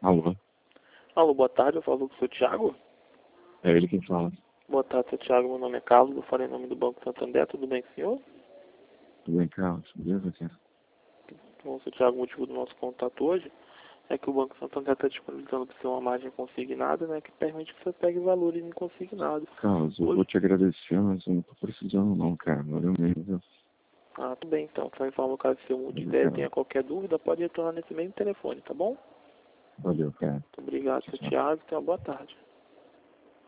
Alô? Alô, boa tarde, eu falo com o seu Thiago. É ele quem fala. Boa tarde, seu Thiago, meu nome é Carlos, eu falei em nome do Banco Santander, tudo bem com o senhor? Tudo bem, Carlos? Beleza, cara? Bom, seu Thiago, o motivo do nosso contato hoje é que o Banco Santander está disponibilizando para você uma margem consignada, né, que permite que você pegue valores inconsignados. Carlos, eu Hoje... vou te agradecer, mas eu não tô precisando não, cara. Valeu mesmo, viu? Ah, tudo bem, então, só informa caso se eu Valeu, tiver, cara. tenha qualquer dúvida, pode retornar nesse mesmo telefone, tá bom? Valeu, cara. Muito obrigado, Tchau, seu tchau. Thiago, tenha uma boa tarde.